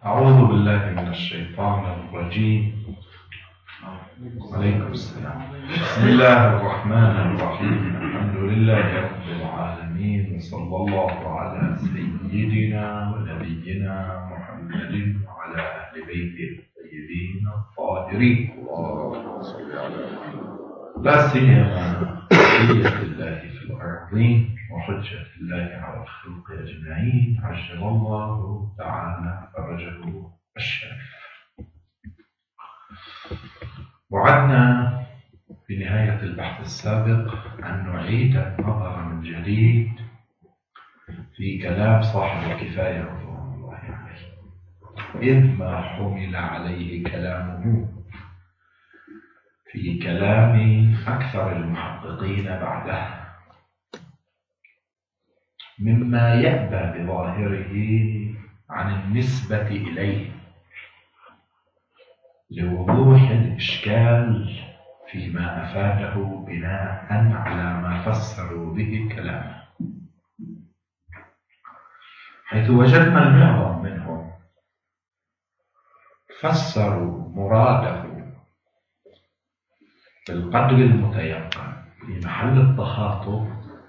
أعوذ بالله من الشيطان الرجيم. عليكم السلام. بسم الله الرحمن الرحيم. الحمد لله رب العالمين، وصلى الله على سيدنا ونبينا محمد وعلى أهل بيته الطيبين الطاهرين. لا سيما بقية الله في الأرضين وحجة الله على الخلق أجمعين، عجل الله تعالى فرجه الشريف. وعدنا في نهاية البحث السابق أن نعيد النظر من جديد في كلام صاحب الكفاية رضوان الله عليه، إذ ما حمل عليه كلامه في كلام أكثر المحققين بعده مما يأبى بظاهره عن النسبة إليه لوضوح الإشكال فيما أفاده بناء على ما فسروا به كلامه، حيث وجدنا المعظم منهم فسروا مراده بالقدر المتيقن في محل التخاطب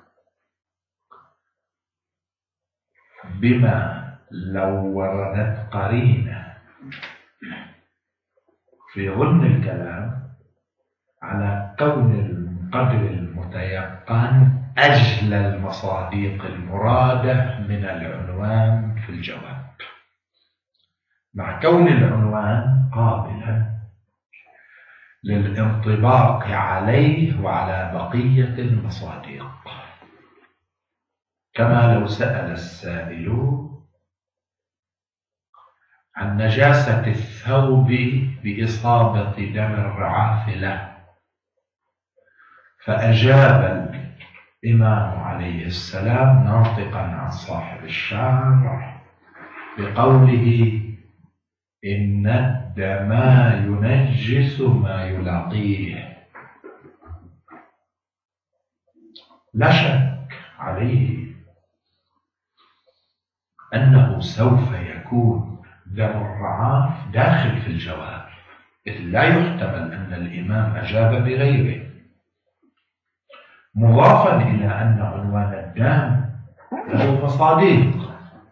بما لو وردت قرينة في ضمن الكلام على كون القدر المتيقن أجل المصادق المرادة من العنوان في الجواب، مع كون العنوان قابلا للانطباق عليه وعلى بقية المصادق، كما لو سأل السائل عن نجاسة الثوب بإصابة دم الرعاف له، فأجاب الإمام عليه السلام ناطقا عن صاحب الشارع بقوله: إن الدم ينجس ما يلاقيه. لا شك عليه أنه سوف يكون دم الرعاف داخل في الجواب، إذ لا يحتمل أن الإمام أجاب بغيره، مضافا إلى أن عنوان الدم له مصادق،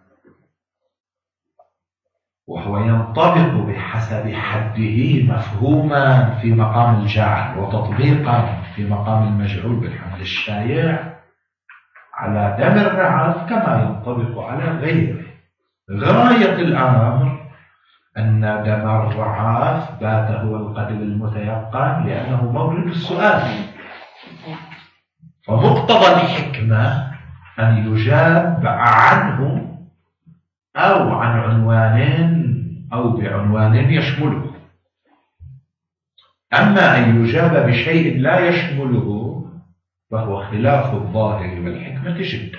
وهو ينطبق بحسب حده مفهوما في مقام الجعل وتطبيقا في مقام المجعول بالحمل الشائع على دم الرعاف كما ينطبق على غيره. غاية الأمر أن دم الرعاف بات هو القدر المتيقن لأنه مورد السؤال، فمقتضى الحكمة أن يجاب عنه أو عن عنوان أو بعنوان يشمله. أما أن يجاب بشيء لا يشمله فهو خلاف الظاهر والحكمة جدا.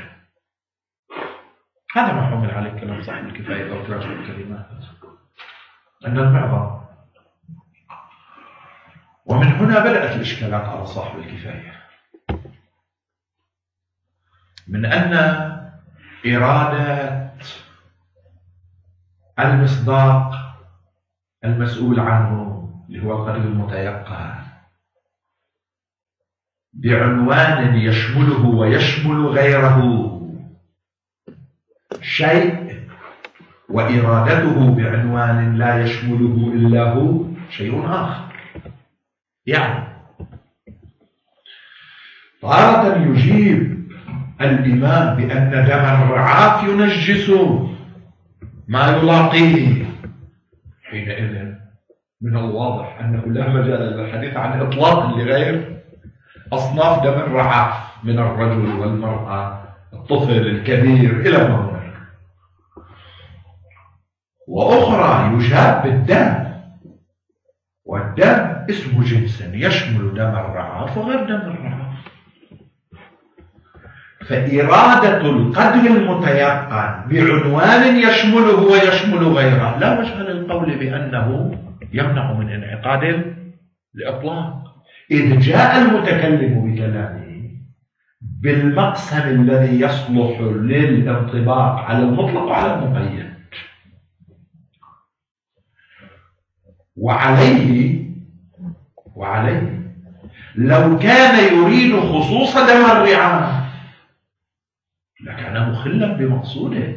هذا ما حمل عليه كلام صاحب الكفاية أو تراجع الكلمات، أن المعظم، ومن هنا بدأت الإشكالات على صاحب الكفاية، من أن إرادة المصداق المسؤول عنه اللي هو القدر المتيقن بعنوان يشمله ويشمل غيره شيء، وإرادته بعنوان لا يشمله إلا هو شيء آخر. يعني تارة يجيب الإمام بأن دم الرعاف ينجس ما يلاقيه، حينئذ من الواضح أنه لا مجال للحديث عن إطلاق لغير أصناف دم الرعاف من الرجل والمرأة، الطفل الكبير إلى ما هناك. وأخرى يجاب بالدم، والدم اسم جنس يشمل دم الرعاف وغير دم الرعاف، فإرادة القدر المتيقن بعنوان يشمله ويشمل غيره لا وجه للقول بأنه يمنع من انعقاد الإطلاق، إذ جاء المتكلم بكلامه بالمقسم الذي يصلح للانطباق على المطلق وعلى المقيد. وعليه لو كان يريد خصوص دم الرعاة لكان مخلا بمقصوده.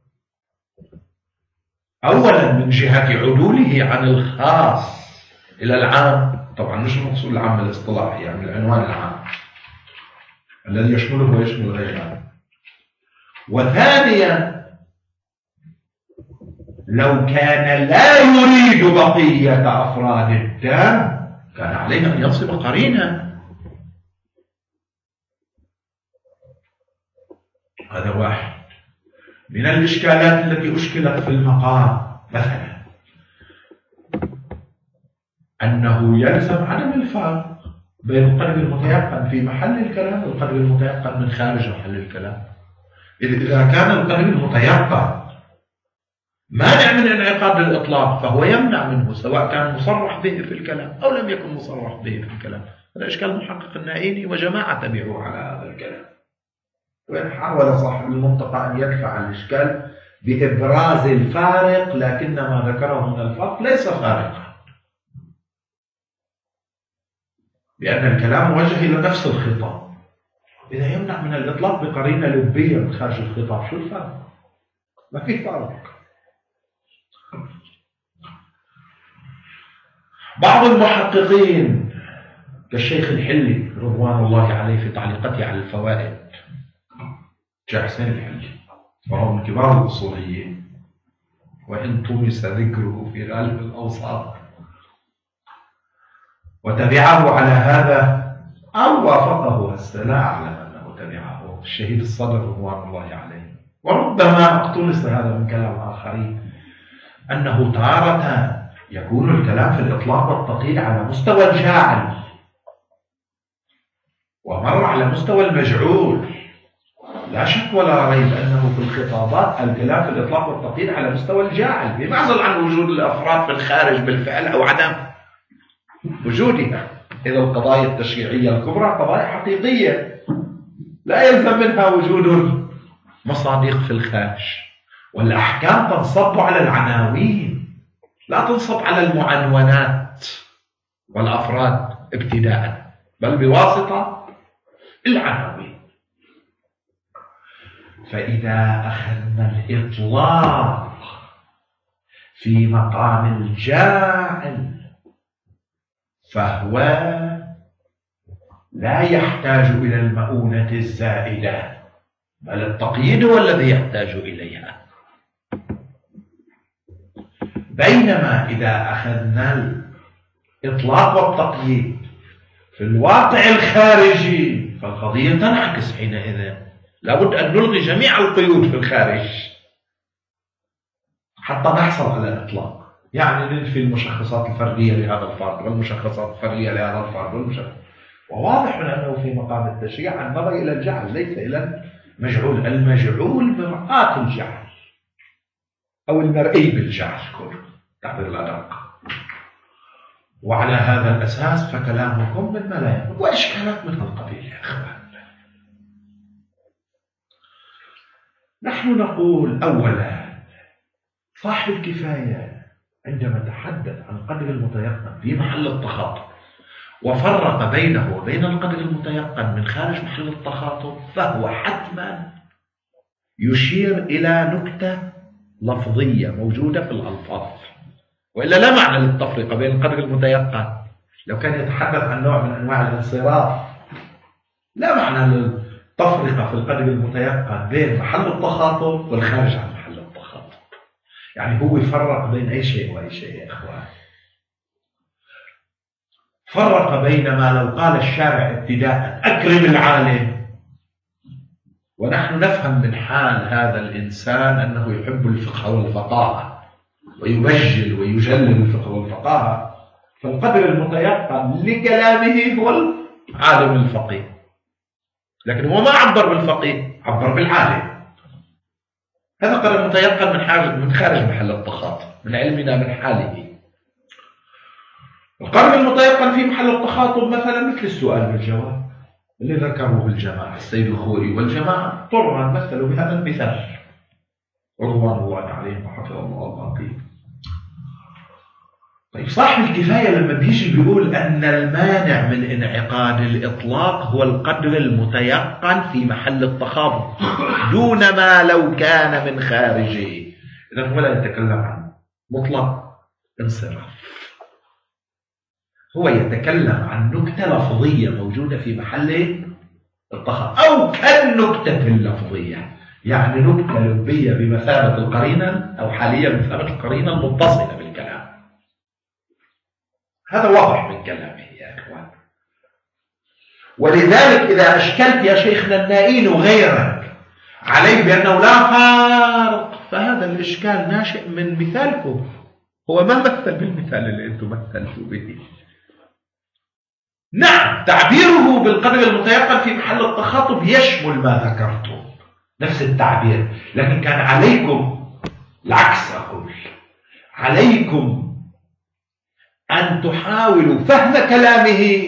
أولا من جهة عدوله عن الخاص إلى العام، طبعا مش المقصود العام الاصطلاحي، يعني العنوان العام الذي يشمله ويشمل غيره. وثانيا لو كان لا يريد بقية أفراد الدم كان عليه أن ينصب قرينا. هذا واحد من الإشكالات التي أشكلت في المقام، مثلا أنه يلزم عدم الفرق بين القدر المتيقن في محل الكلام والقدر المتيقن من خارج محل الكلام. إذا كان القدر المتيقن مانع من انعقاد الإطلاق فهو يمنع منه سواء كان مصرح به في الكلام أو لم يكن مصرح به في الكلام. هذا إشكال محقق النائيني وجماعة تبعوه على هذا الكلام. وإن حاول صاحب المنطقة أن يدفع الإشكال بإبراز الفارق، لكن ما ذكره من الفرق ليس فارقا، لأن الكلام موجه إلى نفس الخطاب. إذا يمنع من الإطلاق بقرينة لبية من خارج الخطاب، شو الفرق؟ ما في فرق. بعض المحققين كالشيخ الحلي رضوان الله عليه في تعليقته على الفوائد، شيخ حسين الحلي وهو من كبار الأصوليين وإن طمس ذكره في غالب الأوساط، وتبعه على هذا أو وافقه، هسه لا أعلم أنه تبعه، الشهيد الصدر رضوان الله عليه. وربما اقتبس هذا من كلام آخرين، أنه تارة يكون الكلام في الإطلاق والتقييد على مستوى الجاعل، ومر على مستوى المجعول. لا شك ولا ريب أنه في الخطابات الكلام في الإطلاق والتقييد على مستوى الجاعل، بمعزل عن وجود الأفراد في الخارج بالفعل أو عدم وجودها. إذا القضايا التشريعية الكبرى قضايا حقيقية لا يلزم منها وجود مصادق في الخارج، والأحكام تنصب على العناوين لا تنصب على المعنونات والأفراد ابتداء، بل بواسطة العناوين. فإذا أخذنا الإطلاق في مقام الجاعل فهو لا يحتاج إلى المؤونة الزائدة، بل التقييد هو الذي يحتاج إليها. بينما إذا أخذنا الإطلاق والتقييد في الواقع الخارجي فالقضية تنعكس حينئذ. لابد أن نلغي جميع القيود في الخارج حتى نحصل على الإطلاق، يعني ننفي المشخصات الفردية لهذا الفرد والمشخصات الفردية لهذا الفرد وواضح أنه في مقام التشريع النظر إلى الجعل ليس إلى المجعول. المجعول مرآة الجعل أو المرئي بالجعل كله تعبير الأدق. وعلى هذا الأساس فكلامكم من ملايين وإشكالات من القبيل. يا أخوان، نحن نقول أولا صاحب الكفاية عندما تحدث عن قدر المتيقن في محل التخاطب وفرق بينه وبين القدر المتيقن من خارج محل التخاطب، فهو حتما يشير إلى نكتة لفظية موجودة في الألفاظ، وإلا لا معنى للتفرقة بين القدر المتيقن. لو كان يتحدث عن نوع من أنواع الانصراف لا معنى للتفرقة في القدر المتيقن بين محل التخاطب والخارج عن محل التخاطب. يعني هو يفرق بين أي شيء وأي شيء يا إخوان. فرق بين ما لو قال الشارع ابتداء أكرم العالم، ونحن نفهم من حال هذا الإنسان أنه يحب الفقه والفقاهة ويبجل ويجلل الفقه والفقاهة، فالقدر المتيقن لكلامه هو العالم الفقيه، لكن هو ما عبر بالفقيه، عبر بالعالم. هذا قدر متيقن من خارج محل التخاطب، من علمنا من حاله. القدر المتيقن في محل التخاطب مثلا مثل السؤال والجواب اللي ذكره الجماعة السيد الخوري والجماعة طرا مثلوا بهذا المثال رضوان الله عليهم وحفظ الله الباقين. طيب صاحب الكفاية لما بيجي بيقول أن المانع من انعقاد الإطلاق هو القدر المتيقن في محل التخاطب دون ما لو كان من خارجه، إذا هو لا يتكلم عن مطلق انصراف، هو يتكلم عن نكتة لفظية موجودة في محل التخاطب أو كالنكتة اللفظية، يعني نكتة لبية بمثابة القرينة أو حالية بمثابة القرينة المتصلة بالكلام. هذا واضح من كلامه يا إخوان. ولذلك إذا أشكلت يا شيخنا النائين وغيرك عليه بأنه لا فارق، فهذا الإشكال ناشئ من مثالكم، هو ما مثل بالمثال اللي أنتم مثلتوا به. نعم تعبيره بالقدر المتيقن في محل التخاطب يشمل ما ذكرته نفس التعبير، لكن كان عليكم العكس، أقول عليكم أن تحاولوا فهم كلامه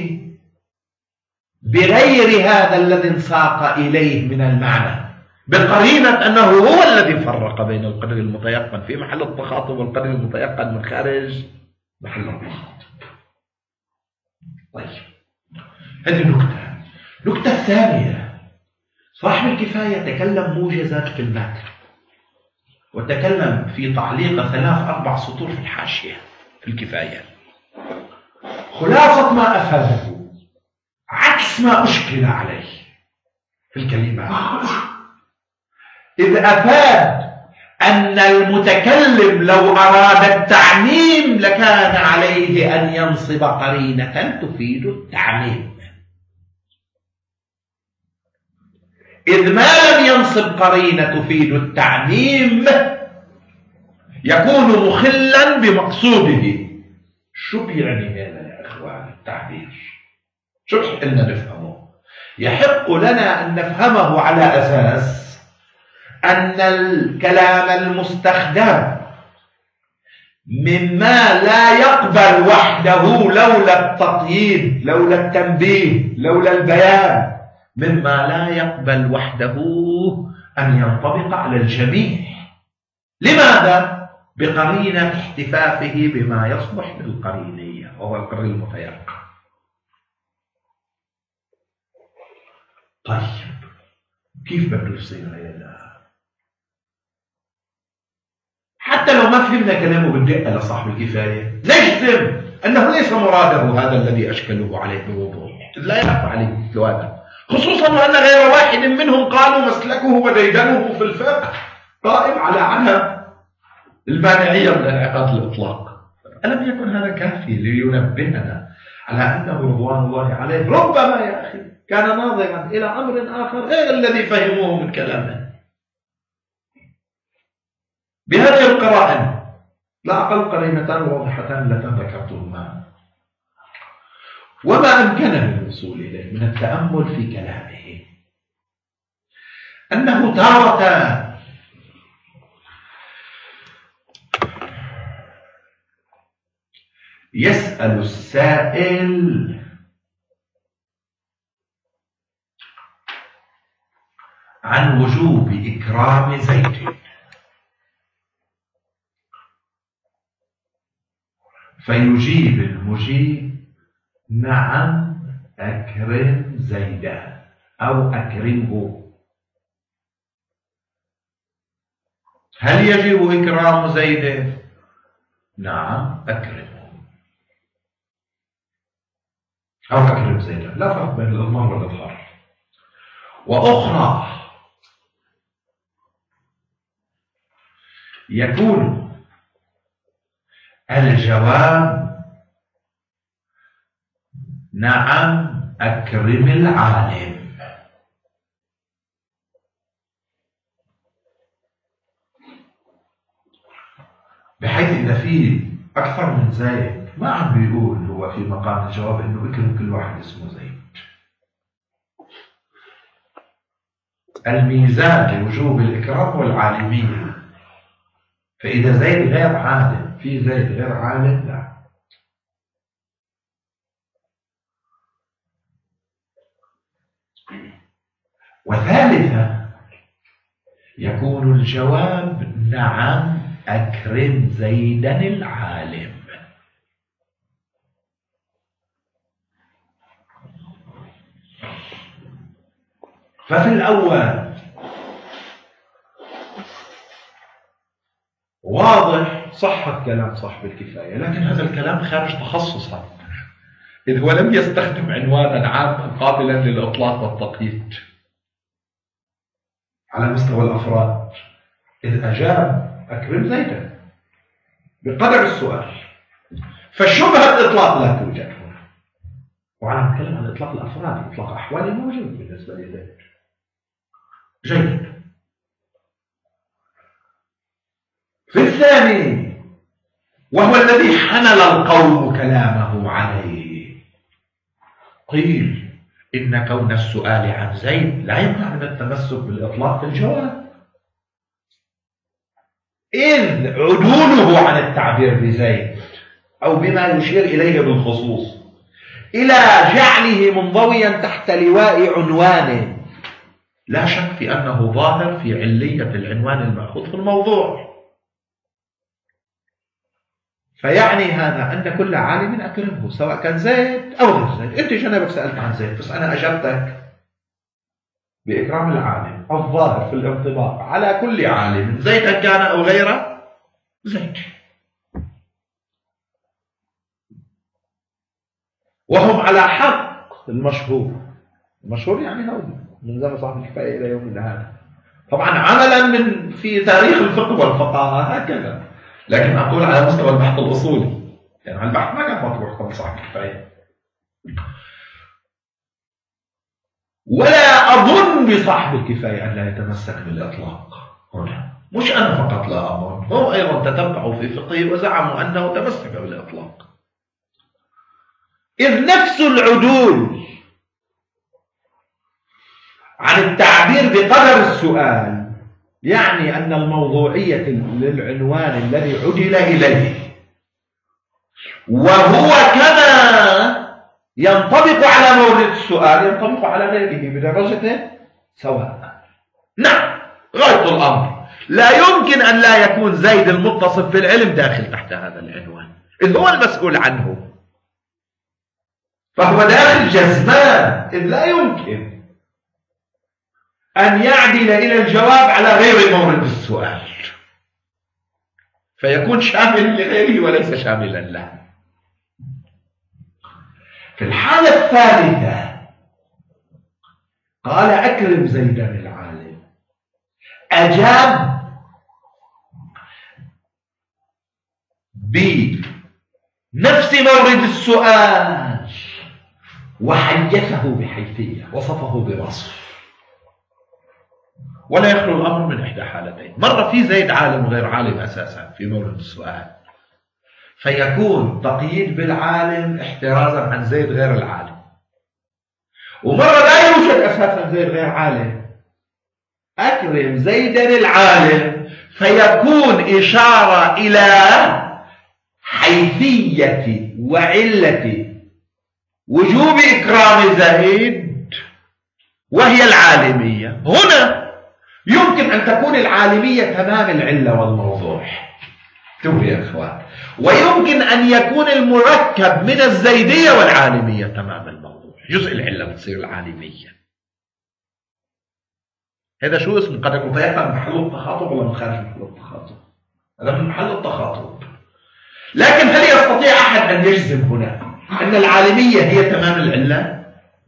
بغير هذا الذي انساق إليه من المعنى، بقرينة أنه هو الذي فرق بين القدر المتيقن في محل التخاطب والقدر المتيقن من خارج محل التخاطب. طيب هذه نكتة. النكتة الثانية، صاحب الكفاية تكلم موجزات في المتن، وتكلم في تعليق 3-4 سطور في الحاشية في الكفاية. خلاصة ما أفاده عكس ما أشكل عليه في الكلمات، إذ أفاد أن المتكلم لو أراد التعميم لكان عليه أن ينصب قرينة تفيد التعميم، إذ ما لم ينصب قرينة تفيد التعميم يكون مخلا بمقصوده. شو بيعني هذا يا إخوان التعبير؟ شو بيحق لنا نفهمه؟ يحق لنا أن نفهمه على أساس أن الكلام المستخدم مما لا يقبل وحده لولا التقييد، لولا التنبيه، لولا البيان، مما لا يقبل وحده أن ينطبق على الجميع. لماذا؟ بقرينة احتفافه بما يصلح للقرينية وهو القدر المتيقن. طيب كيف بده يصير هذا؟ حتى لو ما فهمنا كلامه بالدقة لصاحب الكفاية نجزم أنه ليس مراده هذا الذي أشكله عليه بوضوح، لا يخفى عليه مثل هذا، خصوصا وأن غير واحد منهم قالوا مسلكه وديدنه في الفقه قائم على عنها المانعية من انعقاد الإطلاق. ألم يكن هذا كافي لينبهنا على أنه رضوان الله عليه ربما يا أخي كان ناظرا إلى أمر آخر غير الذي فهموه من كلامه بهذه القرائن، لا أقل قرينتان واضحتان لتان ذكرتهما. وما أمكننا الوصول إليه من التأمل في كلامه أنه تارة يسأل السائل عن وجوب إكرام زيد، فيجيب المجيب نعم أكرم زيدا أو أكرمه. هل يجب إكرام زيد؟ نعم أكرمه أو أكرم زيدا، لا فرق بين الإضمار والإظهار. وأخرى يكون الجواب نعم أكرم العالم، بحيث إذا في أكثر من زيد ما عم بيقول هو في مقام الجواب إنه أكرم كل واحد اسمه زيد. الميزان لوجوب الإكرام هو العالمية، فإذا زيد غير عالم في زيد غير عالم لا. وثالثا يكون الجواب نعم أكرم زيدا العالم، ففي الأول واضح صحة كلام صاحب الكفاية، لكن هذا الكلام خارج تخصصه، إذ هو لم يستخدم عنوانا عاما قابلا للإطلاق والتقييد على مستوى الأفراد، إذ أجاب أكرم زيدا بقدر السؤال، فشبهة الإطلاق لا توجد هنا. وعلى نتكلم عن إطلاق الأفراد، إطلاق أحوالي موجود بالنسبة لزيد. جيد. في الثاني، وهو الذي حمل القوم كلامه عليه، قيل إن كون السؤال عن زيد لا يمنع من التمسك بالإطلاق في الجواب، إذ عدوله عن التعبير بزيد أو بما يشير إليه بالخصوص إلى جعله منضويا تحت لواء عنوانه لا شك في أنه ظاهر في علية العنوان المأخوذ في الموضوع. فيعني هذا أن كل عالم أكرمه سواء كان زيد أو غير زيد. أنت جنبك سألت عن زيد، بس أنا أجبتك بإكرام العالم الظاهر في الانطباق على كل عالم زيدا كان أو غيره زيد. وهم على حق المشهور يعني هو من زمن صاحب الكفاية إلى يومنا هذا، طبعا عملا من في تاريخ الفقه والفقهاء هكذا، لكن أقول على مستوى البحث الأصولي، يعني البحث ما كان مطروح قبل صاحب الكفاية. ولا أظن بصاحب الكفاية أن لا يتمسك بالإطلاق هنا، مش أنا فقط لا أظن، هم أيضا تتبعوا في فقهه وزعموا أنه تمسك بالإطلاق، إذ نفس العدول عن التعبير بقدر السؤال يعني أن الموضوعية للعنوان الذي عدل إليه وهو كما ينطبق على مورد السؤال ينطبق على غيره بدرجة سواء. نعم، غاية الأمر لا يمكن أن لا يكون زيد المتصف بالعلم داخل تحت هذا العنوان، إذ هو المسؤول عنه، فهو داخل جزمان، إذ لا يمكن أن يعدل إلى الجواب على غير مورد السؤال، فيكون شامل لغيره وليس شاملا له. في الحالة الثالثة قال أكرم زيدا العالم، أجاب بنفس مورد السؤال وحيثه بحيثية، وصفه بوصف، ولا يخلو الأمر من إحدى حالتين: مرة في زيد عالم وغير عالم أساسا في مورد السؤال، فيكون تقييد بالعالم احترازا عن زيد غير العالم، ومرة لا يوجد أساسا زيد غير عالم، أكرم زيدا العالم، فيكون إشارة إلى حيثية وعلة وجوب إكرام زيد وهي العالمية. هنا يمكن أن تكون العالمية تمام العلة والموضوع، انتبهوا يا إخوان، ويمكن أن يكون المركب من الزيدية والعالمية تمام الموضوع، جزء العلة بتصير العالمية. هذا شو اسمه؟ قد يكون من محل التخاطب ولا من خارج محل التخاطب؟ هذا من محل التخاطب. لكن هل يستطيع أحد أن يجزم هنا أن العالمية هي تمام العلة؟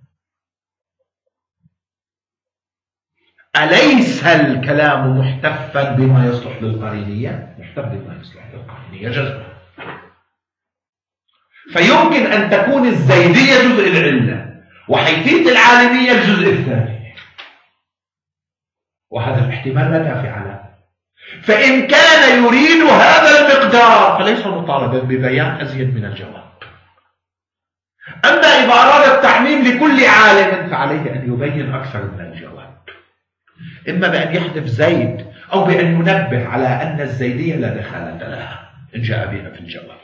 أليس الكلام محتفا بما يصلح للقرينية؟ محتف بما يصلح للقرينية جزما. فيمكن أن تكون الزيدية جزء العلة وحيثية العالمية الجزء الثاني، وهذا الاحتمال لا دافع له. فإن كان يريد هذا المقدار فليس مطالبا ببيان أزيد من الجواب. أما إذا أراد التعميم لكل عالم فعليه أن يبين أكثر من الجواب، إما بأن يحذف زيد أو بأن ينبه على أن الزيدية لا دخالة لها إن جاء بها في الجواب.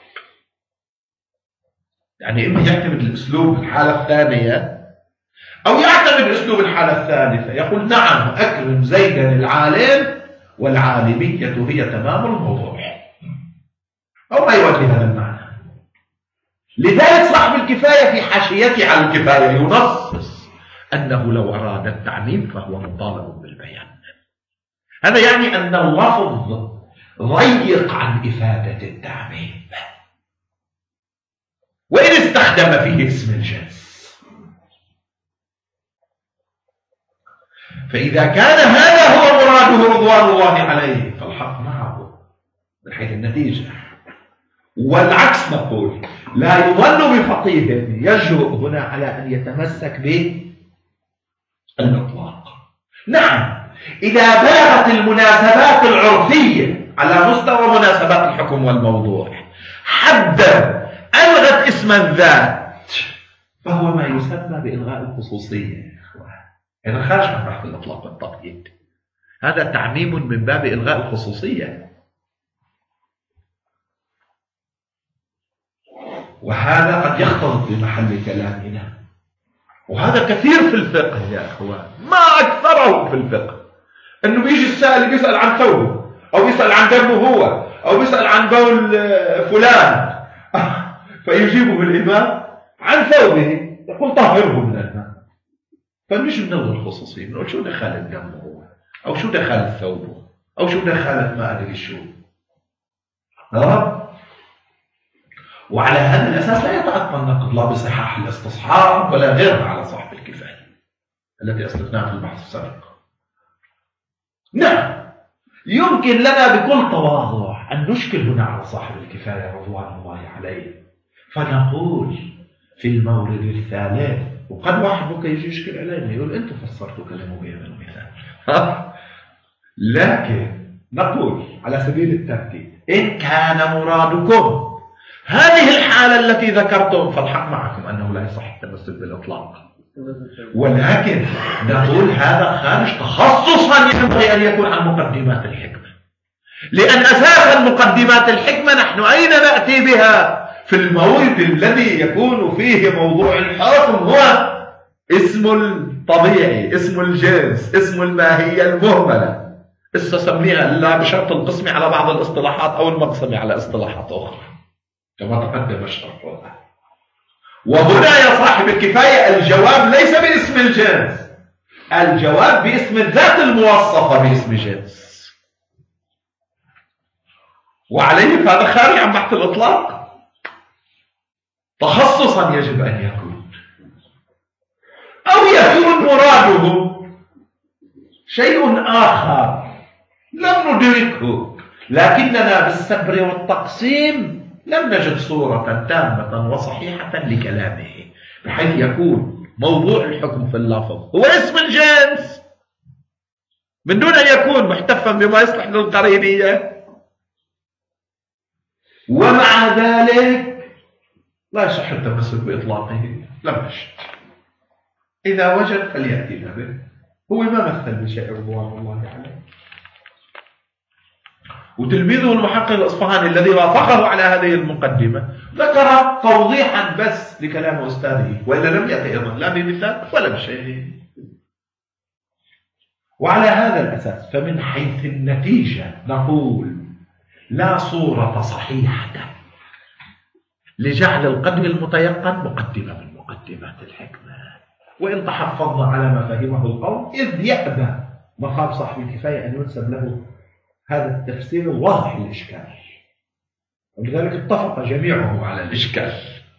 يعني إما يعتمد الأسلوب الحالة الثانية أو يعتمد أسلوب الحالة الثالثة، يقول نعم أكرم زيدا العالم والعالمية هي تمام الموضوع، أو ما يؤدي هذا المعنى. لذلك صاحب الكفاية في حاشيته على الكفاية ينصص أنه لو أراد التعميم فهو مطالب بالبيان. هذا يعني أن اللفظ ضيق عن إفادة التعميم، وإن استخدم فيه اسم الجنس. فإذا كان هذا هو مراده رضوان الله عليه فالحق معه من حيث النتيجة. والعكس نقول لا يظن بفقيه يجرؤ هنا على أن يتمسك بالإطلاق. نعم، إذا بلغت المناسبات العرفية على مستوى مناسبات الحكم والموضوع حدا ألغت اسم الذات فهو ما يسمى بإلغاء الخصوصية. هذا خارج عن بحث الإطلاق والتقييد، هذا تعميم من باب إلغاء الخصوصية، وهذا قد يختلط بمحل كلامنا، وهذا كثير في الفقه يا أخوان، ما أكثره في الفقه. أنه بيجي السائل بيسأل عن ثوبه، أو بيسأل عن دمه هو، أو بيسأل عن بول فلان فيجيبه الإمام عن ثوبه يقول طهره من الماء. فمش بنلغي الخصوصية، بنقول شو دخل دمه هو، أو شو دخل ثوبه، أو شو دخلت ما أدري شو. وعلى هذا الأساس لا يتعطى النقد لا بصحاح الاستصحاب ولا غيرها على صاحب الكفاية التي أسلفناها في البحث السابق. نعم، يمكن لنا بكل تواضع أن نشكل هنا على صاحب الكفاية رضوان الله عليه، فنقول في المورد الثالث، وقد واحد بك يجي يشكل علينا يقول أنتم فسرتوا كلمة بهذا المثال، لكن نقول على سبيل الترتيب إن كان مرادكم هذه الحالة التي ذكرتم فالحق معكم أنه لا يصح التمسك بالإطلاق، ولكن نقول هذا خارج تخصصا ينبغي أن يكون عن مقدمات الحكمة، لأن أساسا مقدمات الحكمة نحن أين نأتي بها؟ في المورد الذي يكون فيه موضوع الحكم هو اسم الطبيعي، اسم الجنس، اسم الماهية المهملة، استسميها لا بشرط القسم على بعض الاصطلاحات أو المقسم على اصطلاحات أخرى كما تقدم الشرح. وهنا يا صاحب الكفاية الجواب ليس باسم الجنس، الجواب باسم الذات الموصفة باسم جنس، وعليه فهذا خارج عن بحث الإطلاق، تخصصا يجب أن يكون، أو يكون مراده شيء آخر لم ندركه، لكننا بالصبر والتقسيم لم نجد صورة تامة وصحيحة لكلامه بحيث يكون موضوع الحكم في اللفظ هو اسم الجنس من دون أن يكون محتفا بما يصلح للقرينية، ومع ذلك لا يصح التمسك بإطلاقه. لم نجد، إذا وجد فليأتينا به. هو ما مثل بشيء رضوان الله عليه، وتلميذه المحقق الأصفهاني الذي وافقه على هذه المقدمة ذكر توضيحا بس لكلام أستاذه، وإلا لم يأتي أيضا لا بمثال ولا بشيء. وعلى هذا الأساس فمن حيث النتيجة نقول لا صورة صحيحة لجعل القدر المتيقن مقدمة من مقدمات الحكمة، وإن تحفظنا على ما فهمه القوم إذ يأبى مقام صاحب الكفاية أن ينسب له هذا التفسير الواضح للإشكال، ولذلك اتفق جميعهم على الإشكال،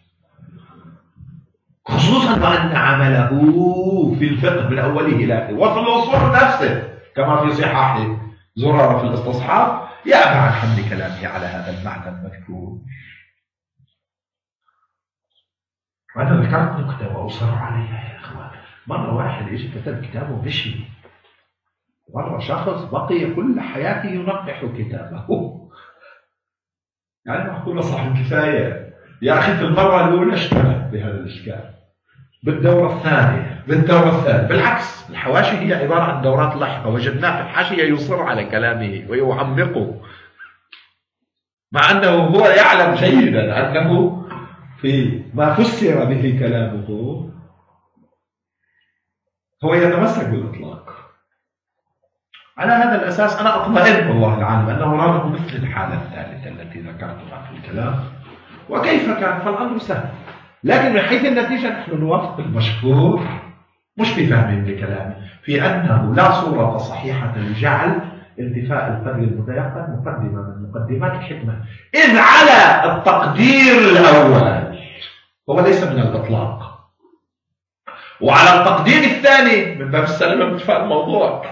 خصوصا وأن عمله في الفقه من أوله إلى آخره وفي الأصول نفسه كما في صحاح زرارة في الاستصحاب يأبى عن حمل كلامه على هذا المعنى المذكور. وأنا ذكرت نكتة وأصر عليها يا إخوان. مرة واحد يجي كتب كتابه ومشي، مرة شخص بقي كل حياته ينقح كتابه. يعني معقولة صاحب الكفاية يا أخي في المرة الأولى اشتغل بهذا الإشكال، بالدورة الثانية، بالدورة الثالثة. بالعكس الحواشي هي عبارة عن دورات لاحقة، وجدناه في الحاشية يصر على كلامه ويعمقه، مع أنه هو يعلم جيدا أنه في ما فسر به كلامه هو يتمسك بالإطلاق. على هذا الأساس أنا أطمئن والله العالم أنه مراده مثل الحالة الثالثة التي ذكرتها في الكلام. وكيف كان فالأمر سهل، لكن من حيث النتيجة نحن نوافق المشهور مش في فهم لكلامي، في أنه لا صورة صحيحة لجعل انتفاء القدر المتيقن مقدمة من مقدمات الحكمة، إذ على التقدير الأول هو ليس من الإطلاق، وعلى التقدير الثاني من باب السلامة من انتفاء الموضوع.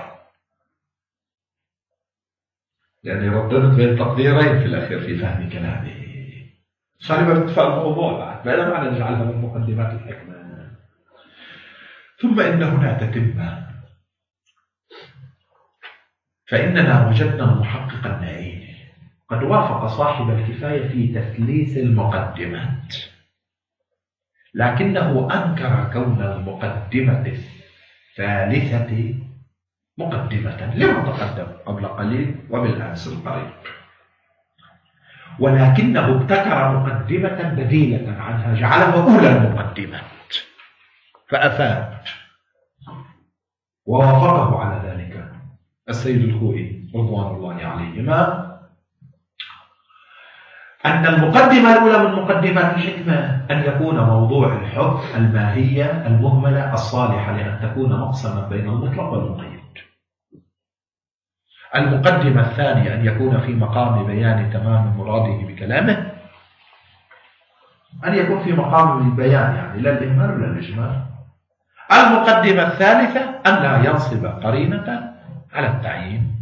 يعني رددت بين تقديرين في الأخير في فهم كلامه. سلامة من انتفاء الموضوع بعد ما معنى نجعلها من مقدمات الحكمة. ثم إن هنا تتمة، فإننا وجدنا المحقق النائين قد وافق صاحب الكفاية في تثليث المقدمات، لكنه أنكر كون المقدمة الثالثة مقدمة لما تقدم قبل قليل وبالأمس القريب، ولكنه ابتكر مقدمة بديلة عنها جعلها أولى المقدمات فأفاد، ووافقه على ذلك السيد الخوئي رضوان الله عليهما أن المقدمة الأولى من مقدمات الحكمة أن يكون موضوع الحكم الماهية المهملة الصالحة لأن تكون مقسما بين المطلق والمقيد. المقدمة الثانية أن يكون في مقام بيان تمام مراده بكلامه، أن يكون في مقام البيان يعني لا الإهمال ولا الإجمال. المقدمة الثالثة أن لا ينصب قرينة على التعيين.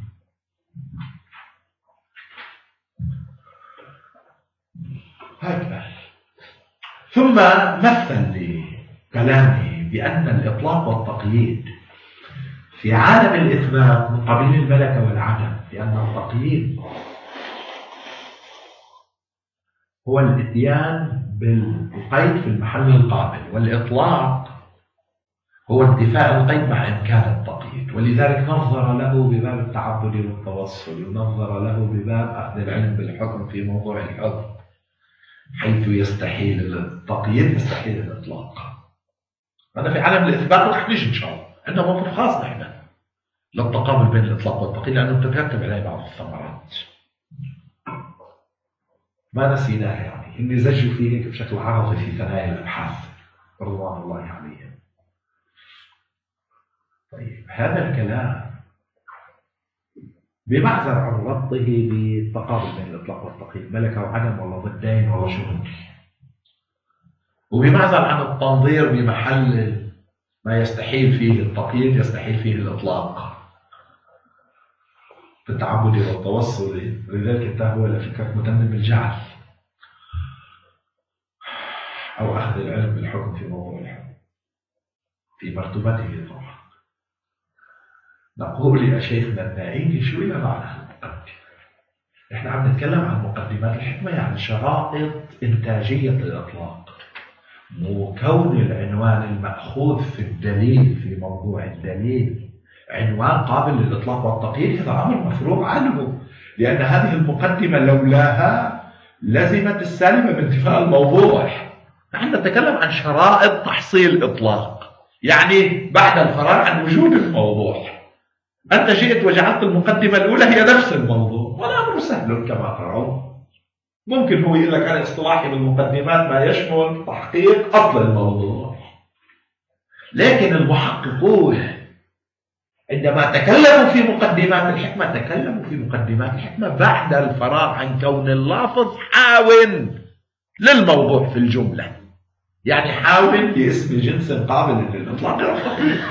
هكذا. ثم مثل لكلامه بأن الإطلاق والتقييد في عالم الإثبات من قبيل الملكة والعدم، لأن التقييد هو الاتيان بالقيد في المحل القابل، والإطلاق هو انتفاء القيد مع إمكان التقييد، ولذلك نظر له بباب التعبد والتوصل، ونظر له بباب أخذ العلم بالحكم في موضوع الحكم، حيث يستحيل التقييد يستحيل الإطلاق. هذا في عالم الإثبات رح نجي إن شاء الله، عندنا موقف خاص نحن للتقابل بين الإطلاق والتقييد لأنه تترتب عليه بعض الثمرات ما نسيناها، يعني إني زجوا فيه هيك بشكل عرضي في ثنايا الأبحاث رضوان الله عليهم. طيب هذا الكلام بمعزل عن ربطه بالتقابل بين الإطلاق والتقييد، ملكة وعدم ولا ضدين ولا شهود، وبمعزل عن التنظير بمحل ما يستحيل فيه التقييد يستحيل فيه الإطلاق في التعبد والتوصل، لذلك انتهى إلى فكرة متمم الجعل أو أخذ العلم بالحكم في موضوع الحكم في مرتبته طبعا. نقول يا شيخنا النائين شو إلى معنى المقدمة؟ إحنا عم نتكلم عن مقدمات الحكمة، يعني شرائط إنتاجية الإطلاق، مو كون العنوان المأخوذ في الدليل في موضوع الدليل عنوان قابل للإطلاق والتقييد، هذا أمر مفروغ عنه، لأن هذه المقدمة لولاها لزمت السالمة بانتفاء الموضوع. نحن نتكلم عن شرائط تحصيل إطلاق، يعني بعد الفراغ عن وجود الموضوع. أنت جئت وجعلت المقدمة الأولى هي نفس الموضوع، والأمر سهل كما ترون. ممكن هو يقول لك على اصطلاحي بالمقدمات ما يشمل تحقيق أصل الموضوع، لكن المحققون عندما تكلموا في مقدمات الحكمة تكلموا في مقدمات الحكمة بعد الفراغ عن كون اللافظ حاول للموضوع في الجملة، يعني حاول لاسم جنس قابل للإطلاق والتقييد.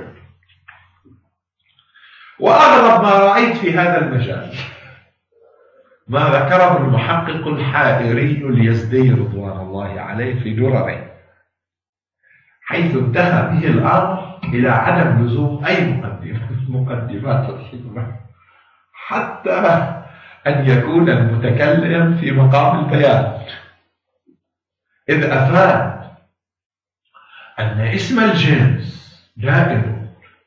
وأغرب ما رأيت في هذا المجال ما ذكره المحقق الحائري اليزدي رضوان الله عليه في درره، حيث انتهى به الأمر إلى عدم لزوم أي مقدمات الحكمة حتى أن يكون المتكلم في مقام البيان، إذ أفاد أن اسم الجنس دائم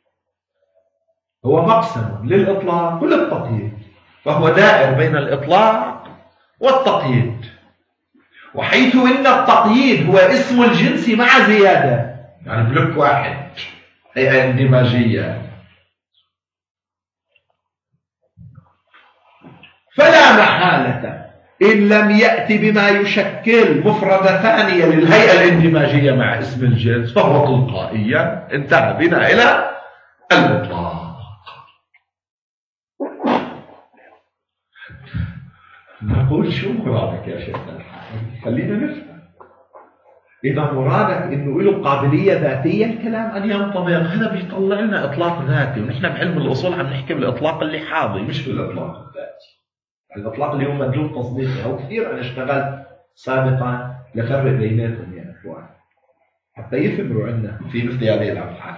هو مقسم للإطلاق وللتقييد، فهو دائر بين الإطلاق والتقييد، وحيث إن التقييد هو اسم الجنس مع زيادة، يعني بلوك واحد هي اندماجية، فلا محالة إن لم يأتي بما يشكل مفردة ثانية للهيئة الاندماجية مع اسم الجنس فهو تلقائيا انتهى بنا إلى الإطلاق. نقول شو مرادك يا شيخنا الحاج؟ خلينا نفهم. إذا مرادك إنه له قابلية ذاتية الكلام أن ينطبق، هذا بيطلع لنا إطلاق ذاتي، ونحن بعلم الأصول عم نحكي بالإطلاق اللي حاضر مش بالإطلاق الذاتي. الإطلاق اللي هو مدلول تصديقي، أو كثير أنا اشتغلت سابقا لفرق بيناتهم يا إخوان حتى يفهموا عنا في مثل هذه الأفعال.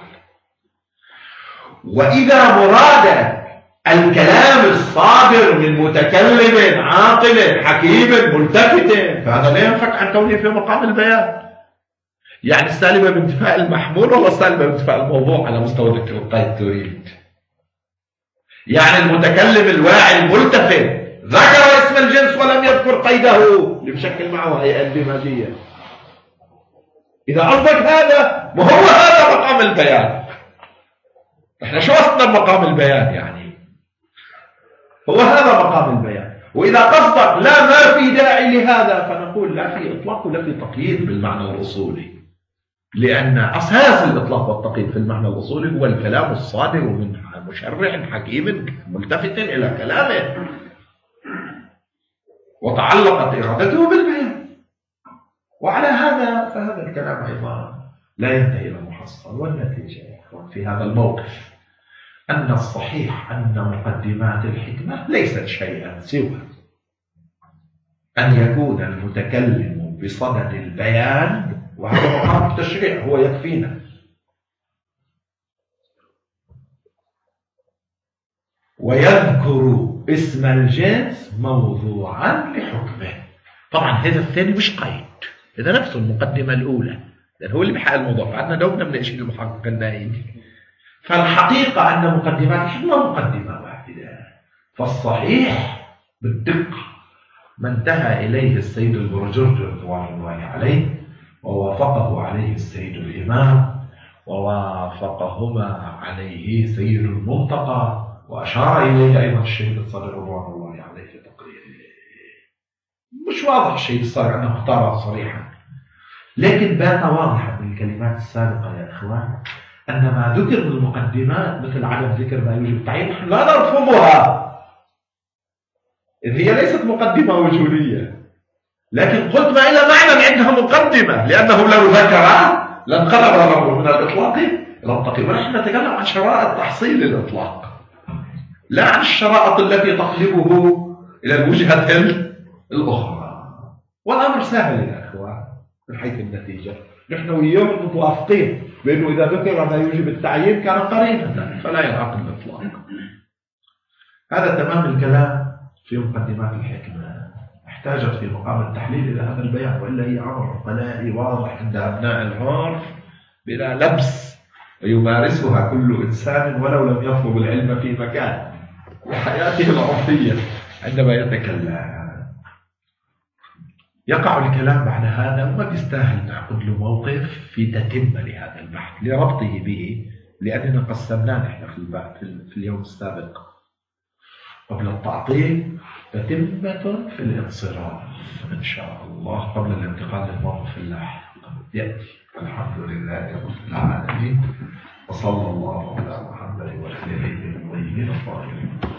وإذا مرادك الكلام الصادر من متكلم عاقل حكيم ملتفت فهذا لا ينفك عن كونه في مقام البيان. يعني السالبة بانتفاء المحمول ولا السالبة بانتفاء الموضوع على مستوى ذكر القيد تريد؟ يعني المتكلم الواعي الملتفت ذكر اسم الجنس ولم يذكر قيده ليشكل معه هيئة اندماجية. إذا قصدك هذا ما هو هذا مقام البيان. احنا شو قصدنا بمقام البيان؟ يعني هو هذا مقام البيان. وإذا قصدك لا ما في داعي لهذا فنقول لا في إطلاق ولا في تقييد بالمعنى الأصولي، لأن أساس الإطلاق والتقييد في المعنى الأصولي هو الكلام الصادر من مشرع حكيم ملتفت إلى كلامه وتعلقت إرادته بالبيان. وعلى هذا فهذا الكلام أيضا لا ينتهي إلى محصل. والنتيجة في هذا الموقف أن الصحيح أن مقدمات الحكمة ليست شيئا سوى أن يكون المتكلم بصدد البيان، وهذا مقام التشريع هو يكفينا، ويذكر اسم الجنس موضوعا لحكمه. طبعا هذا الثاني مش قيد، هذا نفسه المقدمة الأولى، لأن هو اللي بحق الموضوع. بعدنا دوبنا من الشيء المحقق النهائي. فالحقيقة أن مقدمات الحكمة مقدمة واحدة. فالصحيح بالدقة ما انتهى إليه السيد البرجرجي رضوان الله عليه ووافقه عليه السيد الإمام ووافقهما عليه سيد المنطقة وأشار إليه أيضا الشهيد الصدر رضوان الله عليه في تقريره. مش واضح الشيء الصدر أنه اختاره صريحا، لكن بات واضحا من الكلمات السابقة يا إخوان أن ما ذكر من المقدمات مثل عدم ذكر ما يوجب التعيين نحن لا نرفضها، إذ هي ليست مقدمة وجودية، لكن قلت ما إلى معنى عندها مقدمة، لأنه لو ذكر لانقلب الأمر من الإطلاق إلى التقييد. ونحن نتكلم عن شرائط تحصيل الإطلاق لا عن الشرائط التي تقلبه إلى الوجهة الأخرى. والأمر سهل يا أخوان من حيث النتيجة. نحن وياهم متوافقين بأنه إذا ذكر ما يوجب التعيين كان قرينة فلا ينعقد الإطلاق. هذا تمام الكلام في مقدمات الحكمة. احتاجت في مقام التحليل إلى هذا البيان، وإلا هي أمر قلائي واضح عند أبناء العرف بلا لبس، ويمارسها كل إنسان ولو لم يطلب العلم في مكان وحياته العرفية عندما يتكلم. يقع الكلام بعد هذا وما بيستاهل نعقد له موقف في تتمة لهذا البحث لربطه به، لأننا قسمناه نحن في اليوم السابق قبل التعطيل تتمة في الانصراف إن شاء الله قبل الانتقال للموقف اللاحق يأتي. الحمد لله رب العالمين، وصلى الله على محمد وآله الطيبين الطاهرين.